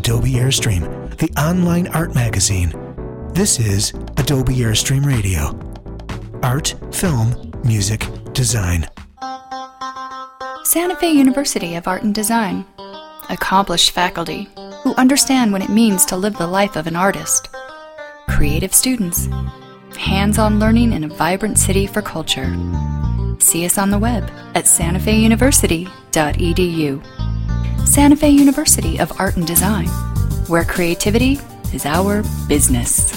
Adobe Airstream, the online art magazine. This is Adobe Airstream Radio. Art, film, music, design. Santa Fe University of Art and Design. Accomplished faculty who understand what it means to live the life of an artist. Creative students. Hands-on learning in a vibrant city for culture. See us on the web at santafeuniversity.edu. Santa Fe University of Art and Design, where creativity is our business.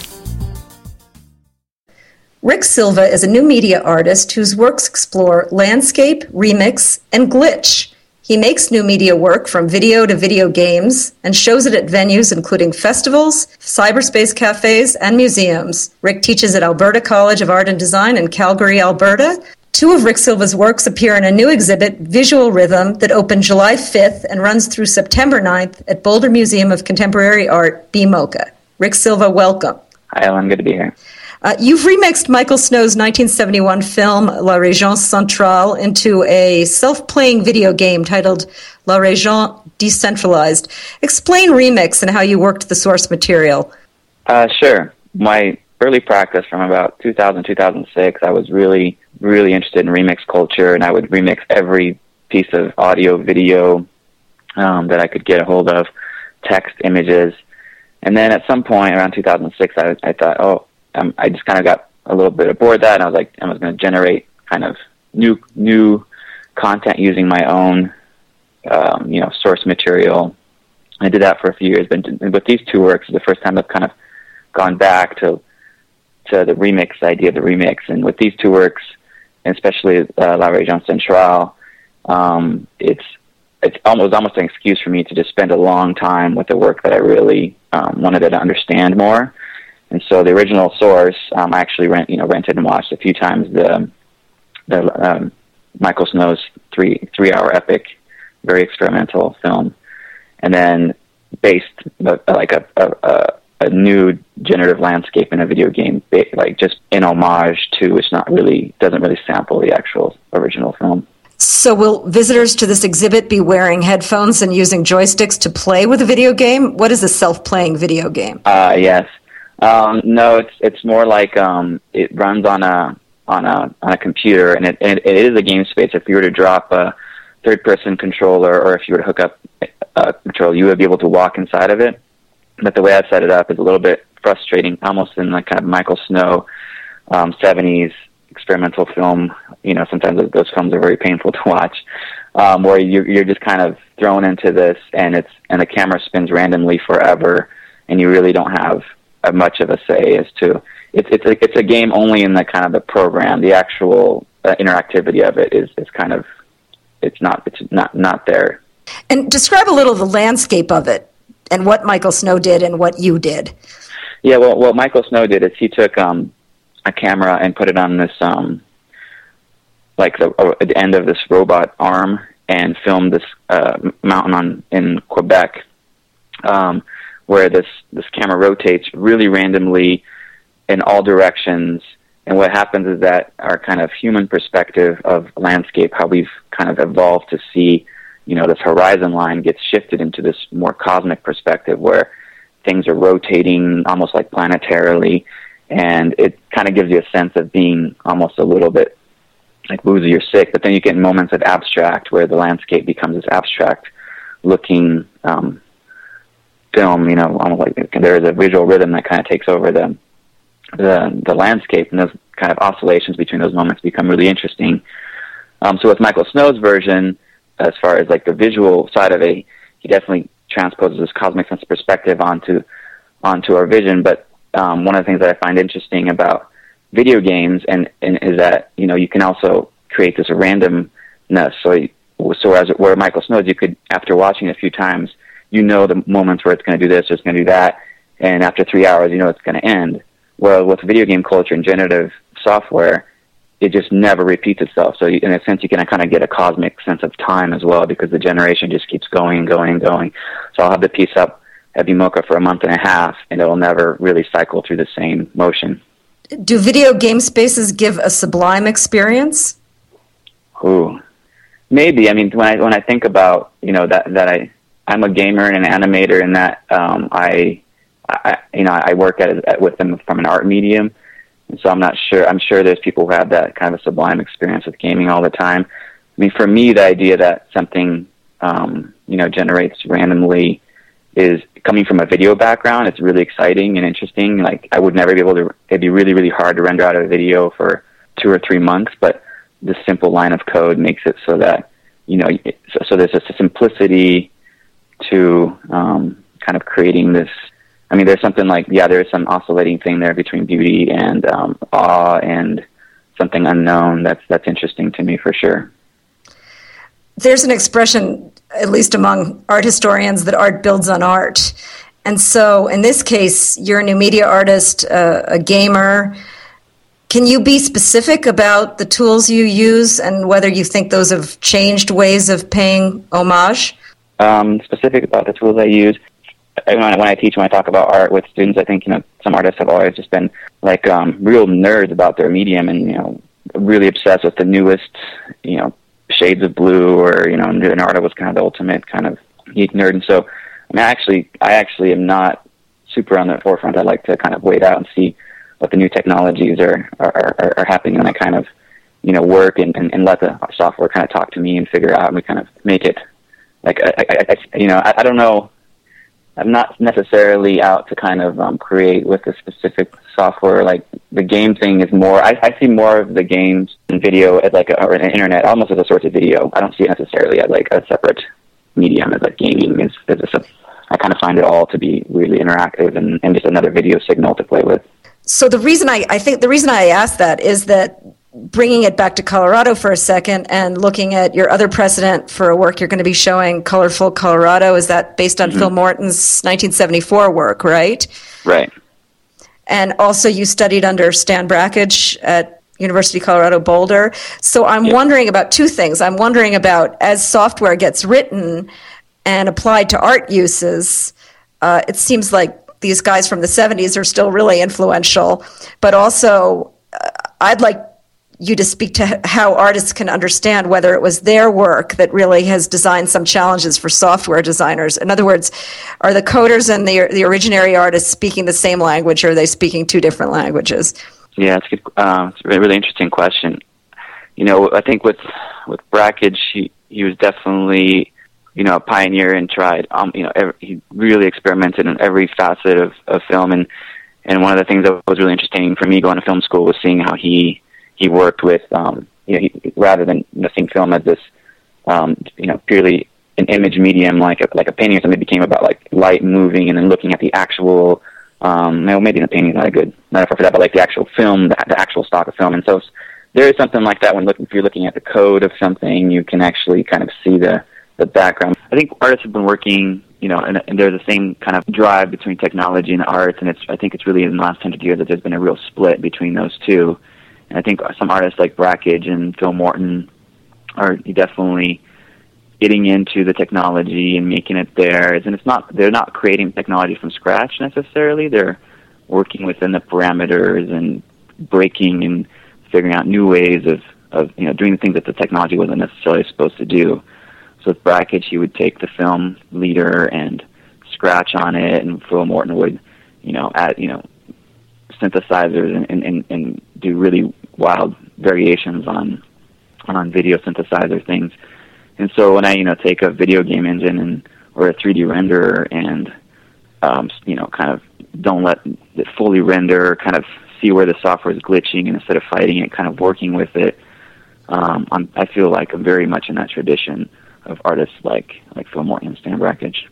Rick Silva is a new media artist whose works explore landscape, remix, and glitch. He makes new media work from video to video games and shows it at venues including festivals, cyberspace cafes, and museums. Rick teaches at Alberta College of Art and Design in Calgary, Alberta. Two of Rick Silva's works appear in a new exhibit, Visual Rhythm, that opened July 5th and runs through September 9th at Boulder Museum of Contemporary Art, BMOCA. Rick Silva, welcome. Hi, Ellen. Good to be here. You've remixed Michael Snow's 1971 film La Région Centrale into a self-playing video game titled La Région Decentralized. Explain remix and how you worked the source material. Sure. My early practice from about 2000, 2006, I was really interested in remix culture, and I would remix every piece of audio, video that I could get a hold of, text, images. And then at some point around 2006, I thought, I just kind of got a little bit bored of that, and I was like, I was going to generate kind of new content using my own, source material. I did that for a few years, but with these two works, it's the first time I've kind of gone back to the remix idea of the remix. And with these two works, and especially La Région Centrale, it's almost an excuse for me to just spend a long time with the work that I really wanted to understand more. And so the original source, I actually rented and watched a few times the Michael Snow's three-hour epic, very experimental film, and then based like a new generative landscape in a video game, like just in homage to, doesn't really sample the actual original film. So will visitors to this exhibit be wearing headphones and using joysticks to play with a video game? What is a self-playing video game? Yes. No, it's more like it runs on a computer, and it is a game space. If you were to drop a third-person controller, or if you were to hook up a controller, you would be able to walk inside of it. But the way I've set it up is a little bit frustrating, almost in like kind of Michael Snow 70s experimental film. Sometimes those films are very painful to watch, where you're just kind of thrown into this, and the camera spins randomly forever, and you really don't have much of a say as to it's a game only in the kind of the program. The actual interactivity of it is kind of it's not there. And describe a little the landscape of it and what Michael Snow did and what you did. Yeah, well, what Michael Snow did is he took a camera and put it on this the end of this robot arm and filmed this mountain in Quebec. Where this camera rotates really randomly in all directions. And what happens is that our kind of human perspective of landscape, how we've kind of evolved to see, this horizon line gets shifted into this more cosmic perspective where things are rotating almost like planetarily. And it kind of gives you a sense of being almost a little bit like woozy or sick. But then you get moments of abstract where the landscape becomes this abstract looking film, almost like there's a visual rhythm that kind of takes over the landscape, and those kind of oscillations between those moments become really interesting. So with Michael Snow's version, as far as like the visual side of it, he definitely transposes this cosmic sense of perspective onto our vision. But one of the things that I find interesting about video games and is that you can also create this randomness. So where Michael Snow's, you could, after watching it a few times, the moments where it's going to do this or it's going to do that, and after 3 hours, it's going to end. Well, with video game culture and generative software, it just never repeats itself. So in a sense, you can kind of get a cosmic sense of time as well, because the generation just keeps going and going and going. So I'll have the piece up at BMOCA for a month and a half, and it'll never really cycle through the same motion. Do video game spaces give a sublime experience? Ooh, maybe. I mean, when I think about that I'm a gamer and an animator in that I work with them from an art medium, and so I'm sure there's people who have that kind of a sublime experience with gaming all the time. I mean, for me, the idea that something generates randomly is coming from a video background. It's really exciting and interesting. Like, I would never be able to. It'd be really, really hard to render out a video for 2 or 3 months, but this simple line of code makes it so that so there's a simplicity to kind of creating this. I mean, there's something like, there's some oscillating thing there between beauty and awe and something unknown that's interesting to me for sure. There's an expression, at least among art historians, that art builds on art. And so in this case, you're a new media artist, a gamer. Can you be specific about the tools you use and whether you think those have changed ways of paying homage? Specific about the tools I use. When I talk about art with students, I think, some artists have always just been like real nerds about their medium and, really obsessed with the newest, shades of blue, or, Leonardo was kind of the ultimate kind of geek nerd. And so, I actually am not super on the forefront. I like to kind of wait out and see what the new technologies are happening, and I kind of, work and let the software kind of talk to me and figure out, and we kind of make it like, I don't know. I'm not necessarily out to kind of create with a specific software. Like, the game thing is more, I see more of the games and video as like or an internet, almost as a source of video. I don't see it necessarily as like a separate medium as like gaming is. I kind of find it all to be really interactive and just another video signal to play with. So the reason I asked that is that, bringing it back to Colorado for a second and looking at your other precedent for a work you're going to be showing, Colorful Colorado, is that based on Phil Morton's 1974 work, right? Right. And also you studied under Stan Brakhage at University of Colorado Boulder. So I'm wondering about two things. I'm wondering about, as software gets written and applied to art uses, it seems like these guys from the 70s are still really influential, but also I'd like you to speak to how artists can understand whether it was their work that really has designed some challenges for software designers. In other words, are the coders and the originary artists speaking the same language, or are they speaking two different languages? Yeah, it's a really interesting question. I think with Brakhage, he was definitely, a pioneer and tried, he really experimented in every facet of film. And one of the things that was really interesting for me going to film school was seeing how he worked with, rather than seeing film as this, purely an image medium like a painting or something, it became about like light moving and then looking at the actual, maybe the painting is not a good metaphor for that, but like the actual film, the actual stock of film. And so there is something like that if you're looking at the code of something, you can actually kind of see the background. I think artists have been working, and there's the same kind of drive between technology and the arts, and I think it's really in the last 100 years that there's been a real split between those two. And I think some artists like Brakhage and Phil Morton are definitely getting into the technology and making it theirs. And they're not creating technology from scratch necessarily. They're working within the parameters and breaking and figuring out new ways of doing the things that the technology wasn't necessarily supposed to do. So with Brakhage, he would take the film leader and scratch on it, and Phil Morton would, add, synthesizers and do really wild variations on video synthesizer things. And so when I take a video game engine or a 3D renderer and kind of don't let it fully render, kind of see where the software is glitching, and instead of fighting it, kind of working with it, I feel like I'm very much in that tradition of artists like Phil Morton and Stan Brakhage.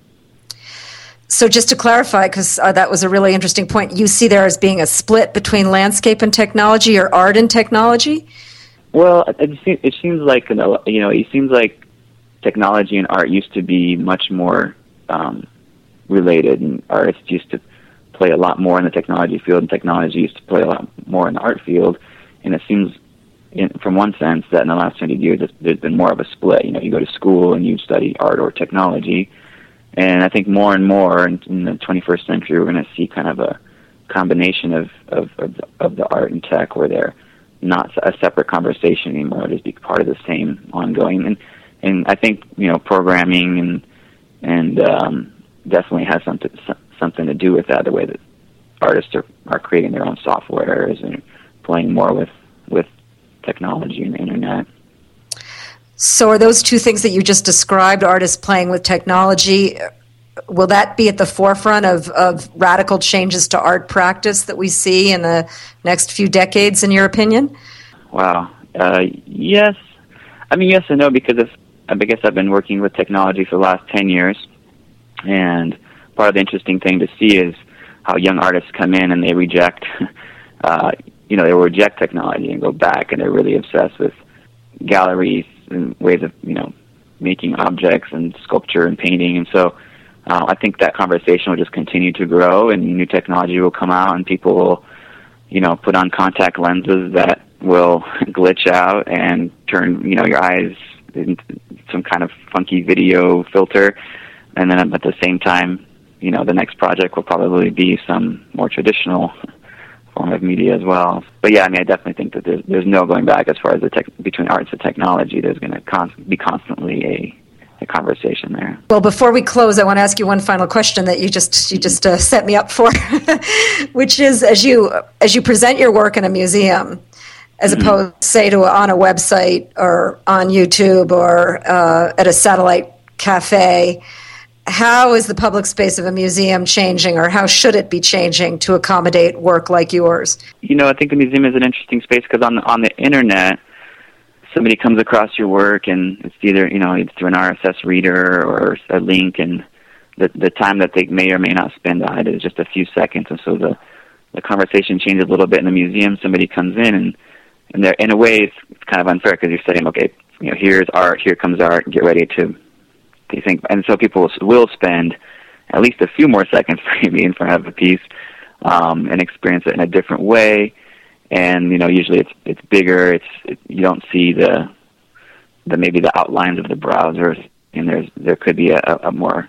So just to clarify, because that was a really interesting point, you see there as being a split between landscape and technology, or art and technology? Well, it seems like it seems like technology and art used to be much more related, and artists used to play a lot more in the technology field, and technology used to play a lot more in the art field. And it seems, from one sense, that in the last 20 years there's been more of a split. You go to school and you study art or technology. And I think more and more in the 21st century, we're going to see kind of a combination of the art and tech, where they're not a separate conversation anymore. It is part of the same ongoing. And I think programming and definitely has something to do with that. The way that artists are creating their own softwares and playing more with technology and the internet. So are those two things that you just described, artists playing with technology, will that be at the forefront of radical changes to art practice that we see in the next few decades, in your opinion? Wow. Yes. I mean, yes and no, because I guess I've been working with technology for the last 10 years, and part of the interesting thing to see is how young artists come in and they reject, they reject technology and go back, and they're really obsessed with galleries and ways of, making objects and sculpture and painting. And so I think that conversation will just continue to grow, and new technology will come out, and people will, put on contact lenses that will glitch out and turn, your eyes into some kind of funky video filter. And then at the same time, the next project will probably be some more traditional form of media as well. But yeah, I mean, I definitely think that there's no going back as far as between arts and technology. There's going to be constantly a conversation there. Well, before we close, I want to ask you one final question that you just set me up for, which is, as you present your work in a museum, as opposed, say, to on a website or on YouTube or at a satellite cafe, how is the public space of a museum changing, or how should it be changing to accommodate work like yours? I think the museum is an interesting space because on the internet, somebody comes across your work and it's either, it's through an RSS reader or a link, and the time that they may or may not spend on it is just a few seconds. And so the conversation changes a little bit in the museum. Somebody comes in and they're, in a way, it's kind of unfair because you're saying, okay, here's art, here comes art, get ready to think. And so people will spend at least a few more seconds maybe in front of a piece and experience it in a different way. And usually it's bigger. You don't see the maybe the outlines of the browser, and there could be a more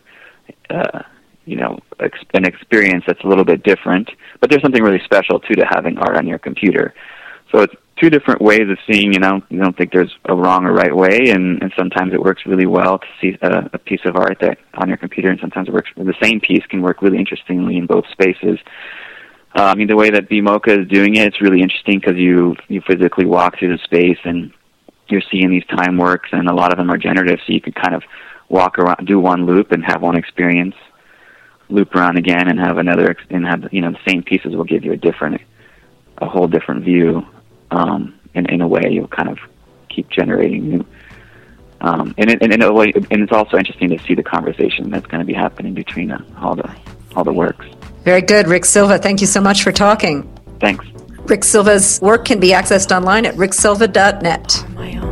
an experience that's a little bit different. But there's something really special too to having art on your computer. So it's two different ways of seeing. You don't think there's a wrong or right way, and sometimes it works really well to see a piece of art that on your computer, and sometimes the same piece can work really interestingly in both spaces. The way that BMocha is doing it, it's really interesting because you physically walk through the space and you're seeing these time works, and a lot of them are generative, so you can kind of walk around, do one loop and have one experience, loop around again and have another, and have the same pieces will give you a whole different view. In a way, you'll kind of keep generating new. And in a way, and it's also interesting to see the conversation that's going to be happening between all the works. Very good, Rick Silva. Thank you so much for talking. Thanks. Rick Silva's work can be accessed online at ricksilva.net.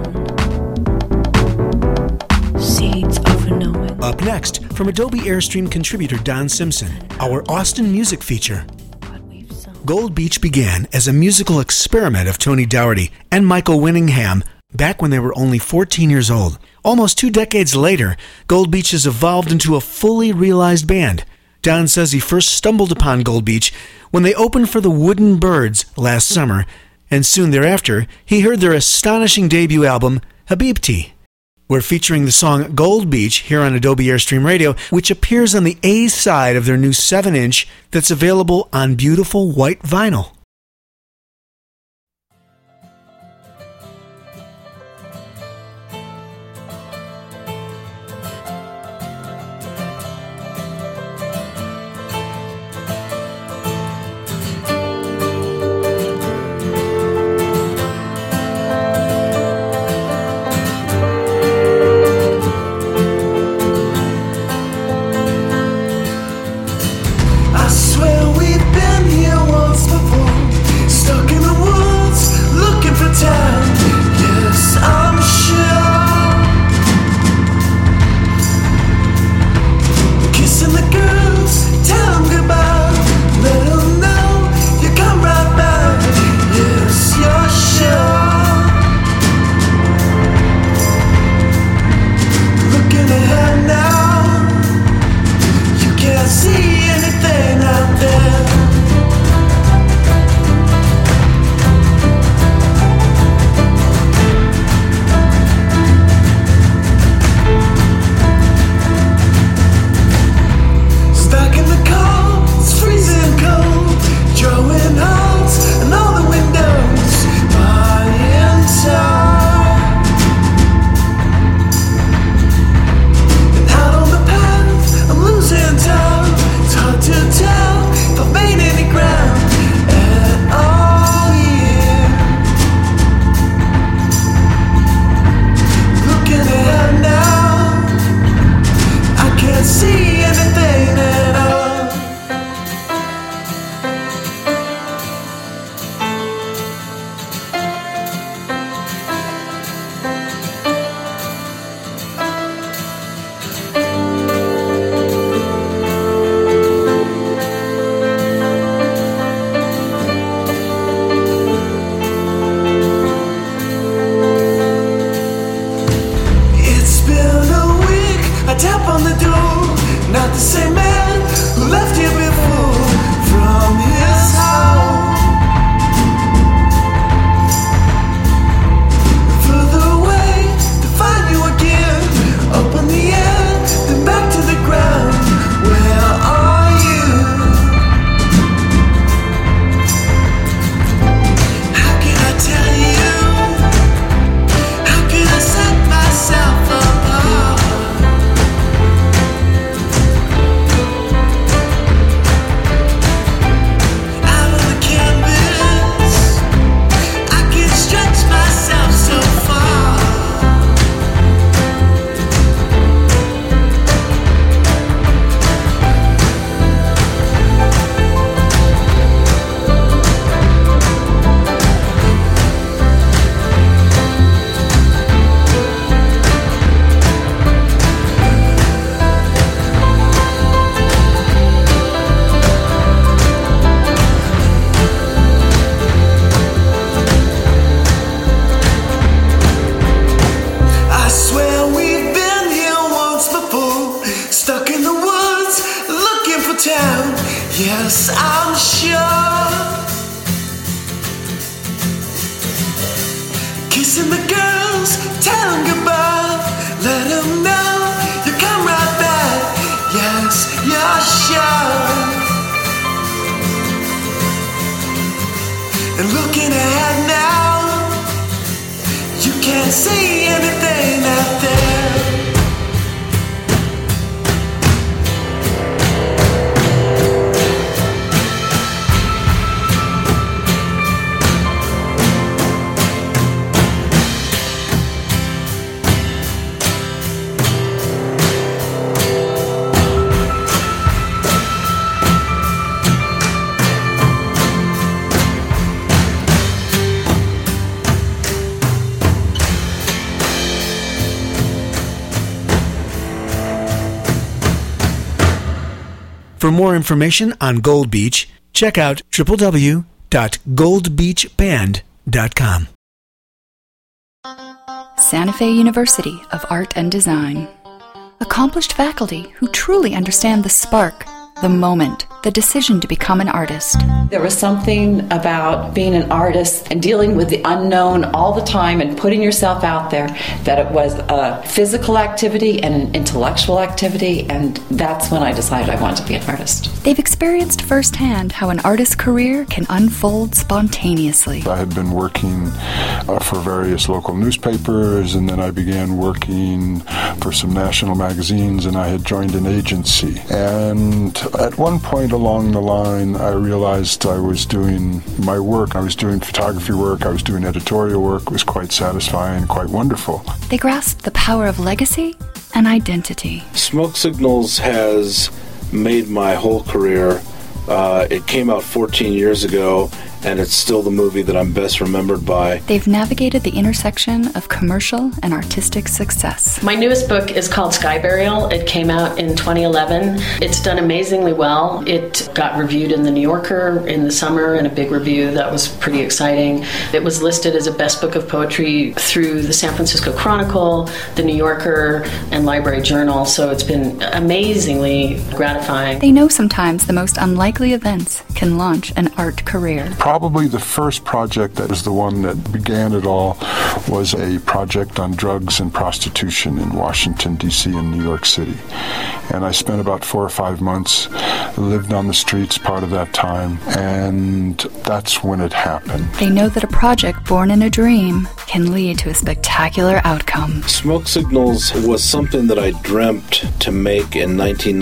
Up next, from Adobe Airstream contributor Don Simpson, our Austin music feature. Gold Beach began as a musical experiment of Tony Dougherty and Michael Winningham back when they were only 14 years old. Almost 2 decades later, Gold Beach has evolved into a fully realized band. Don says he first stumbled upon Gold Beach when they opened for the Wooden Birds last summer, and soon thereafter, he heard their astonishing debut album, Habibti. We're featuring the song Gold Beach here on Adobe Airstream Radio, which appears on the A side of their new 7-inch that's available on beautiful white vinyl. I swear we've been here once before. Yes, I'm sure. Kissing the girls, tell them goodbye. Let them know you come right back. Yes, you're sure. And looking ahead now, you can't see anything out there. For more information on Gold Beach, check out www.goldbeachband.com. Santa Fe University of Art and Design. Accomplished faculty who truly understand the spark, the moment, the decision to become an artist. There was something about being an artist and dealing with the unknown all the time and putting yourself out there, that it was a physical activity and an intellectual activity, and that's when I decided I wanted to be an artist. They've experienced firsthand how an artist's career can unfold spontaneously. I had been working for various local newspapers, and then I began working for some national magazines, and I had joined an agency. And at one point along the line, I realized I was doing my work. I was doing photography work. I was doing editorial work. It was quite satisfying, quite wonderful. They grasped the power of legacy and identity. Smoke Signals has made my whole career. It came out 14 years ago, and it's still the movie that I'm best remembered by. They've navigated the intersection of commercial and artistic success. My newest book is called Sky Burial. It came out in 2011. It's done amazingly well. It got reviewed in The New Yorker in the summer, in a big review that was pretty exciting. It was listed as a best book of poetry through the San Francisco Chronicle, The New Yorker, and Library Journal, so it's been amazingly gratifying. They know sometimes the most unlikely events can launch an art career. Probably the first project that was the one that began it all was a project on drugs and prostitution in Washington, D.C. and New York City. And I spent about 4 or 5 months, lived on the streets part of that time, and that's when it happened. They know that a project born in a dream can lead to a spectacular outcome. Smoke Signals was something that I dreamt to make in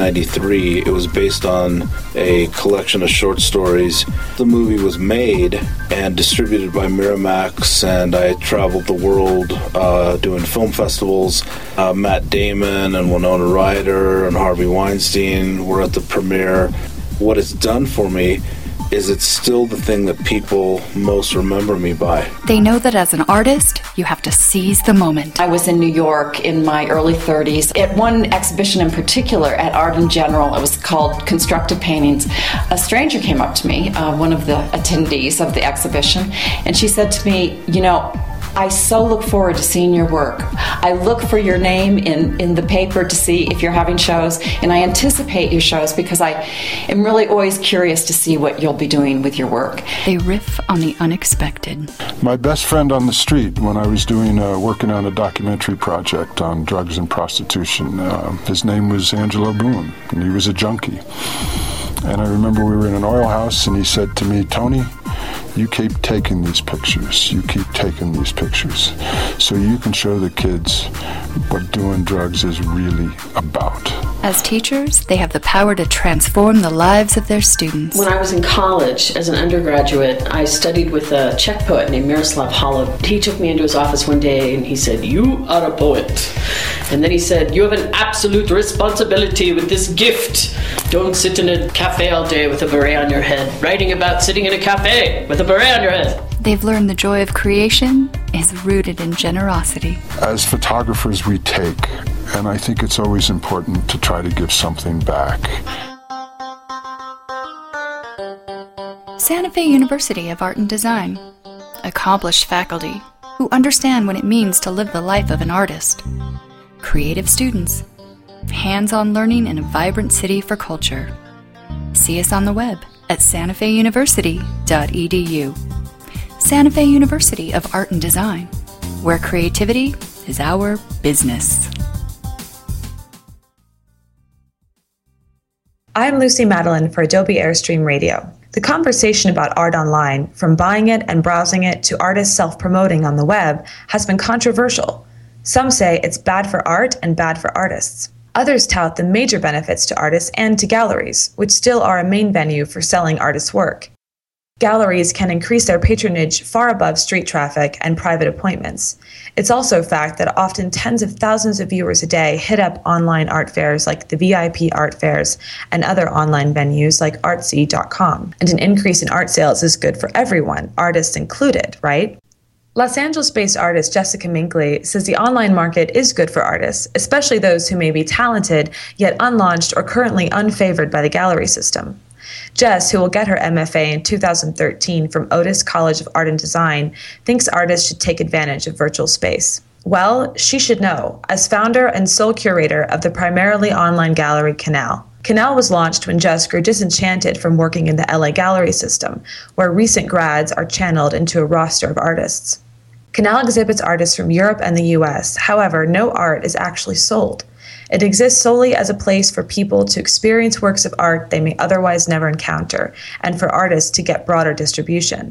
1993. It was based on a collection of short stories. The movie was made and distributed by Miramax, and I traveled the world doing film festivals. Matt Damon and Winona Ryder and Harvey Weinstein were at the premiere. What it's done for me is it's still the thing that people most remember me by. They know that as an artist, you have to seize the moment. I was in New York in my early 30s. At one exhibition in particular, at Art in General, it was called Constructive Paintings. A stranger came up to me, one of the attendees of the exhibition, and she said to me, you know, I so look forward to seeing your work. I look for your name in the paper to see if you're having shows, and I anticipate your shows because I am really always curious to see what you'll be doing with your work. They riff on the unexpected. My best friend on the street, when I was working on a documentary project on drugs and prostitution, his name was Angelo Boone, and he was a junkie. And I remember we were in an oil house, and he said to me, Tony, you keep taking these pictures. You keep taking these pictures so you can show the kids what doing drugs is really about. As teachers, they have the power to transform the lives of their students. When I was in college as an undergraduate, I studied with a Czech poet named Miroslav Holub. He took me into his office one day and he said, "You are a poet." And then he said, "You have an absolute responsibility with this gift. Don't sit in a cafe all day with a beret on your head, writing about sitting in a cafe with a beret on your head." They've learned the joy of creation is rooted in generosity. As photographers, we take, and I think it's always important to try to give something back. Santa Fe University of Art and Design. Accomplished faculty who understand what it means to live the life of an artist. Creative students. Hands-on learning in a vibrant city for culture. See us on the web at santafeuniversity.edu. Santa Fe University of Art and Design, where creativity is our business. I'm Lucy Madeline for Adobe Airstream Radio. The conversation about art online, from buying it and browsing it to artists self-promoting on the web, has been controversial. Some say it's bad for art and bad for artists. Others tout the major benefits to artists and to galleries, which still are a main venue for selling artists' work. Galleries can increase their patronage far above street traffic and private appointments. It's also a fact that often tens of thousands of viewers a day hit up online art fairs like the VIP art fairs and other online venues like artsy.com. And an increase in art sales is good for everyone, artists included, right? Los Angeles-based artist Jessica Minkley says the online market is good for artists, especially those who may be talented, yet unlaunched or currently unfavored by the gallery system. Jess, who will get her MFA in 2013 from Otis College of Art and Design, thinks artists should take advantage of virtual space. Well, she should know, as founder and sole curator of the primarily online gallery Canal. Canal was launched when Jess grew disenchanted from working in the LA gallery system, where recent grads are channeled into a roster of artists. Canal exhibits artists from Europe and the US. However, no art is actually sold. It exists solely as a place for people to experience works of art they may otherwise never encounter, and for artists to get broader distribution.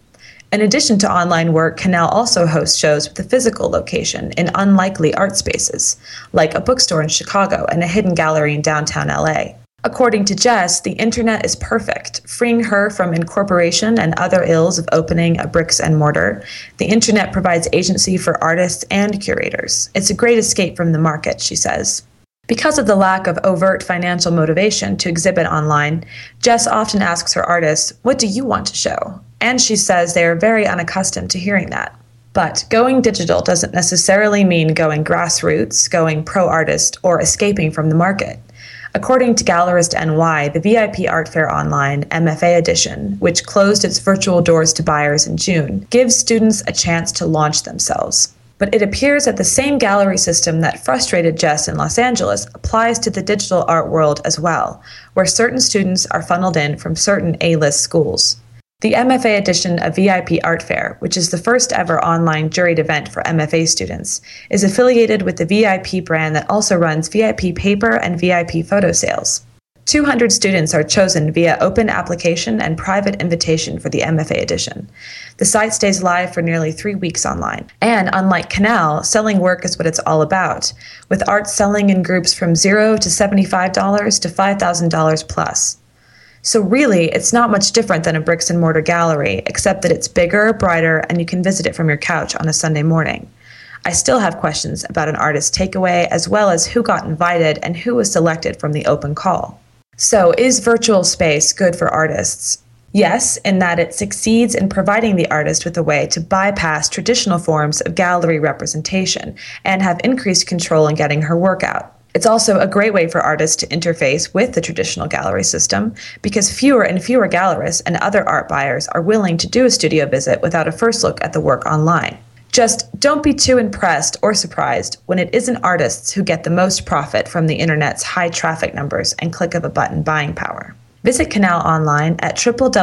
In addition to online work, Canal also hosts shows with a physical location in unlikely art spaces, like a bookstore in Chicago and a hidden gallery in downtown LA. According to Jess, the internet is perfect, freeing her from incorporation and other ills of opening a bricks and mortar. The internet provides agency for artists and curators. It's a great escape from the market, she says. Because of the lack of overt financial motivation to exhibit online, Jess often asks her artists, "What do you want to show?" And she says they are very unaccustomed to hearing that. But going digital doesn't necessarily mean going grassroots, going pro-artist, or escaping from the market. According to Gallerist NY, the VIP Art Fair Online MFA edition, which closed its virtual doors to buyers in June, gives students a chance to launch themselves. But it appears that the same gallery system that frustrated Jess in Los Angeles applies to the digital art world as well, where certain students are funneled in from certain A-list schools. The MFA edition of VIP Art Fair, which is the first ever online juried event for MFA students, is affiliated with the VIP brand that also runs VIP paper and VIP photo sales. 200 students are chosen via open application and private invitation for the MFA edition. The site stays live for nearly 3 weeks online. And unlike Canal, selling work is what it's all about, with art selling in groups from $0 to $75 to $5,000 plus. So really, it's not much different than a bricks and mortar gallery, except that it's bigger, brighter, and you can visit it from your couch on a Sunday morning. I still have questions about an artist's takeaway, as well as who got invited and who was selected from the open call. So, is virtual space good for artists? Yes, in that it succeeds in providing the artist with a way to bypass traditional forms of gallery representation and have increased control in getting her work out. It's also a great way for artists to interface with the traditional gallery system because fewer and fewer gallerists and other art buyers are willing to do a studio visit without a first look at the work online. Just don't be too impressed or surprised when it isn't artists who get the most profit from the internet's high traffic numbers and click of a button buying power. Visit Canal online at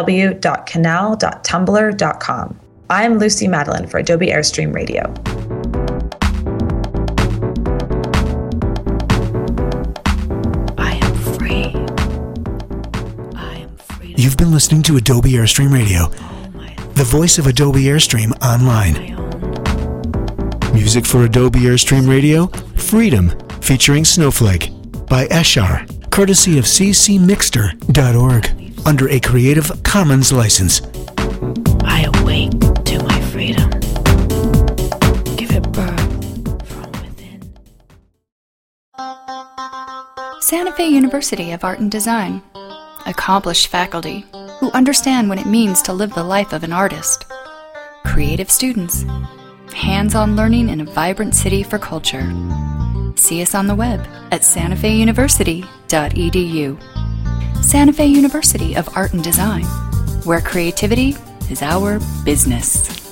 www.canal.tumblr.com. I'm Lucy Madeline for Adobe Airstream Radio. You've been listening to Adobe Airstream Radio, the voice of Adobe Airstream online. Music for Adobe Airstream Radio, Freedom, featuring Snowflake, by Eshar, courtesy of ccmixter.org, under a Creative Commons license. I awake to my freedom. Give it birth from within. Santa Fe University of Art and Design. Accomplished faculty who understand what it means to live the life of an artist. Creative students. Hands-on learning in a vibrant city for culture. See us on the web at santafeuniversity.edu. Santa Fe University of Art and Design, where creativity is our business.